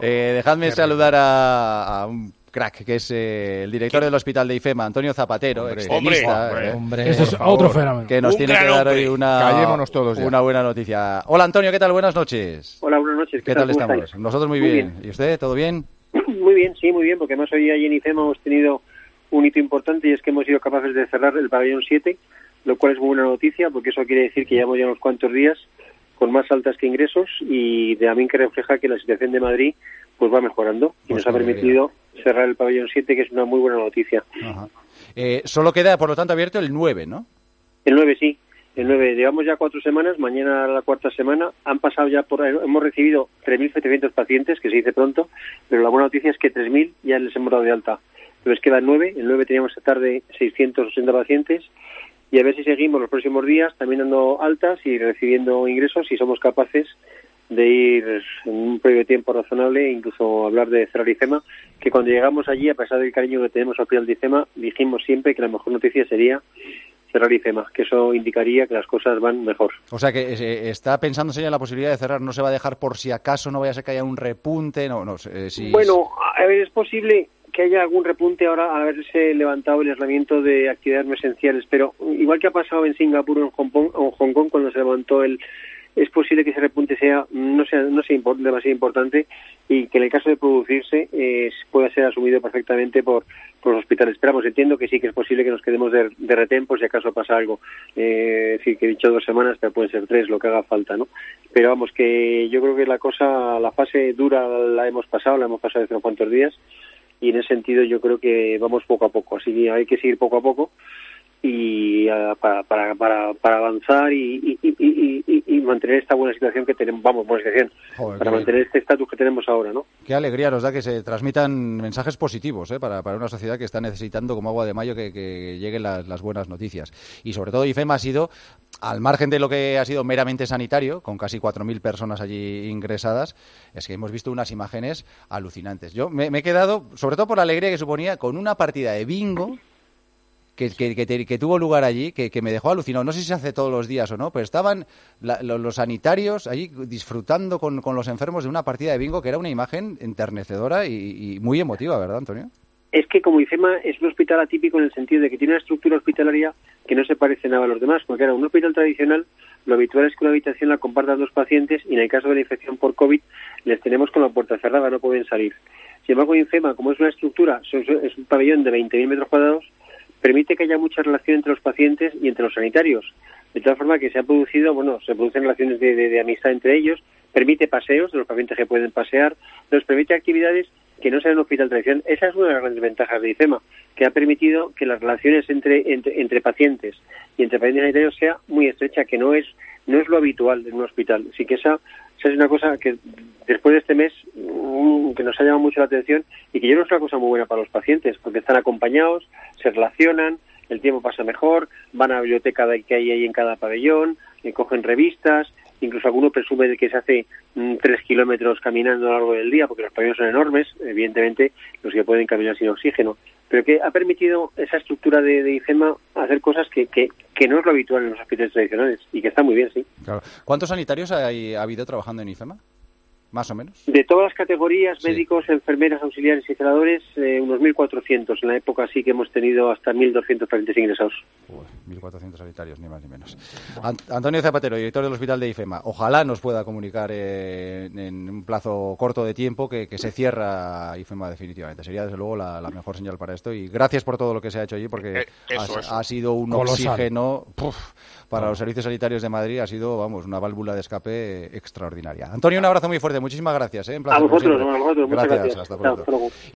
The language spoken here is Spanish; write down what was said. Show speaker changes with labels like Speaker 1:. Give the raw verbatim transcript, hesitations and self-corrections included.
Speaker 1: Eh, dejadme Qué saludar a, a un crack, que es eh, el director ¿Qué? del Hospital de IFEMA, Antonio Zapatero,
Speaker 2: hombre,
Speaker 1: extenista.
Speaker 2: Hombre,
Speaker 1: eh,
Speaker 2: hombre,
Speaker 3: Eso es otro fenómeno.
Speaker 1: Que nos
Speaker 2: un
Speaker 1: tiene que dar hoy una,
Speaker 2: todos
Speaker 1: una buena noticia. Hola, Antonio, ¿qué tal? Buenas noches.
Speaker 4: Hola, buenas noches.
Speaker 1: ¿Qué, ¿Qué tal, tal estamos?
Speaker 4: Estáis?
Speaker 1: Nosotros muy, muy bien. bien. ¿Y usted, todo bien?
Speaker 4: Muy bien, sí, muy bien, porque además hoy allí en IFEMA hemos tenido un hito importante y es que hemos sido capaces de cerrar el pabellón siete, lo cual es muy buena noticia, porque eso quiere decir que llevamos ya unos cuantos días con más altas que ingresos y también que refleja que la situación de Madrid pues va mejorando y pues nos ha permitido bien. cerrar el pabellón siete, que es una muy buena noticia.
Speaker 1: Ajá. Eh, solo queda, por lo tanto, abierto el nueve, ¿no?
Speaker 4: El nueve, sí. El nueve. Llevamos ya cuatro semanas, mañana la cuarta semana. Han pasado ya por... Hemos recibido tres mil setecientos pacientes, que se dice pronto, pero la buena noticia es que tres mil ya les hemos dado de alta. Entonces queda el nueve. El nueve teníamos esta tarde seiscientos ochenta pacientes. Y a ver si seguimos los próximos días también dando altas y recibiendo ingresos y somos capaces de ir en un periodo de tiempo razonable e incluso hablar de cerrar IFEMA, que cuando llegamos allí, a pesar del cariño que tenemos al hospital de IFEMA, dijimos siempre que la mejor noticia sería cerrar IFEMA, que eso indicaría que las cosas van mejor.
Speaker 1: O sea, que eh, está pensándose ya en la posibilidad de cerrar, no se va a dejar por si acaso no vaya a ser que haya un repunte, no, no eh, si...
Speaker 4: Bueno, a ver, es posible que haya algún repunte ahora al haberse levantado el aislamiento de actividades no esenciales, pero igual que ha pasado en Singapur o en Hong Kong, o en Hong Kong cuando se levantó el... es posible que ese repunte sea no sea no sea import, demasiado importante y que en el caso de producirse eh, pueda ser asumido perfectamente por, por los hospitales. Esperamos, entiendo que sí que es posible que nos quedemos de, de retén por si acaso pasa algo. Eh, sí, que he dicho dos semanas, pero pueden ser tres, lo que haga falta, ¿no? Pero vamos, que yo creo que la cosa, la fase dura la hemos pasado, la hemos pasado hace unos cuantos días y en ese sentido yo creo que vamos poco a poco. Así que hay que seguir poco a poco y uh, para, para para para avanzar y, y, y, y, y mantener esta buena situación que tenemos, vamos, buena situación, Joder, para mantener bien. este estatus que tenemos ahora, ¿no?
Speaker 1: Qué alegría nos da que se transmitan mensajes positivos, ¿eh? para, para una sociedad que está necesitando como agua de mayo que, que lleguen las, las buenas noticias. Y sobre todo IFEMA ha sido, al margen de lo que ha sido meramente sanitario, con casi cuatro mil personas allí ingresadas, es que hemos visto unas imágenes alucinantes. Yo me, me he quedado, sobre todo por la alegría que suponía, con una partida de bingo Que, que, que, que tuvo lugar allí, que, que me dejó alucinado. No sé si se hace todos los días o no, pero estaban la, los, los sanitarios allí disfrutando con, con los enfermos de una partida de bingo que era una imagen enternecedora y, y muy emotiva, ¿verdad, Antonio?
Speaker 4: Es que como IFEMA es un hospital atípico en el sentido de que tiene una estructura hospitalaria que no se parece nada a los demás, porque era un hospital tradicional, lo habitual es que una habitación la compartan dos pacientes y en el caso de la infección por COVID les tenemos con la puerta cerrada, no pueden salir. Sin embargo, IFEMA, como es una estructura, es un pabellón de veinte mil metros cuadrados, permite que haya mucha relación entre los pacientes y entre los sanitarios. De tal forma que se ha producido, bueno, se producen relaciones de, de, de amistad entre ellos, permite paseos de los pacientes que pueden pasear, nos permite actividades que no sean en un hospital tradicional. Esa es una de las grandes ventajas de IFEMA, que ha permitido que las relaciones entre, entre, entre pacientes y entre pacientes sanitarios sea muy estrecha, que no es no es lo habitual en un hospital. Así que esa, esa es una cosa que después de este mes um, que nos ha llamado mucho la atención y que yo creo que es una cosa muy buena para los pacientes, porque están acompañados, se relacionan, el tiempo pasa mejor, van a la biblioteca que hay ahí en cada pabellón, eh, cogen revistas, incluso alguno presume de que se hace mm, tres kilómetros caminando a lo largo del día, porque los pabellones son enormes, evidentemente los que pueden caminar sin oxígeno, pero que ha permitido esa estructura de, de IFEMA hacer cosas que, que, que no es lo habitual en los hospitales tradicionales y que está muy bien, sí.
Speaker 1: Claro. ¿Cuántos sanitarios hay, ha habido trabajando en IFEMA? Más o menos.
Speaker 4: De todas las categorías, sí. Médicos, enfermeras, auxiliares y celadores, eh, unos mil cuatrocientos. En la época sí que hemos tenido hasta mil doscientos pacientes ingresados.
Speaker 1: Uy, mil cuatrocientos sanitarios, ni más ni menos. Ant- Antonio Zapatero, director del Hospital de IFEMA. Ojalá nos pueda comunicar eh, en un plazo corto de tiempo que, que se cierra IFEMA definitivamente. Sería, desde luego, la, la mejor señal para esto. Y gracias por todo lo que se ha hecho allí, porque
Speaker 2: eh, eso,
Speaker 1: ha,
Speaker 2: eso.
Speaker 1: ha sido un Colosal. oxígeno puf, para oh. los servicios sanitarios de Madrid. Ha sido, vamos, una válvula de escape extraordinaria. Antonio, un abrazo muy fuerte. Muchísimas gracias. ¿eh? Un placer,
Speaker 4: a vosotros, a vosotros. Muchas
Speaker 1: gracias.
Speaker 4: gracias.
Speaker 1: Hasta pronto.
Speaker 4: Chao, hasta luego.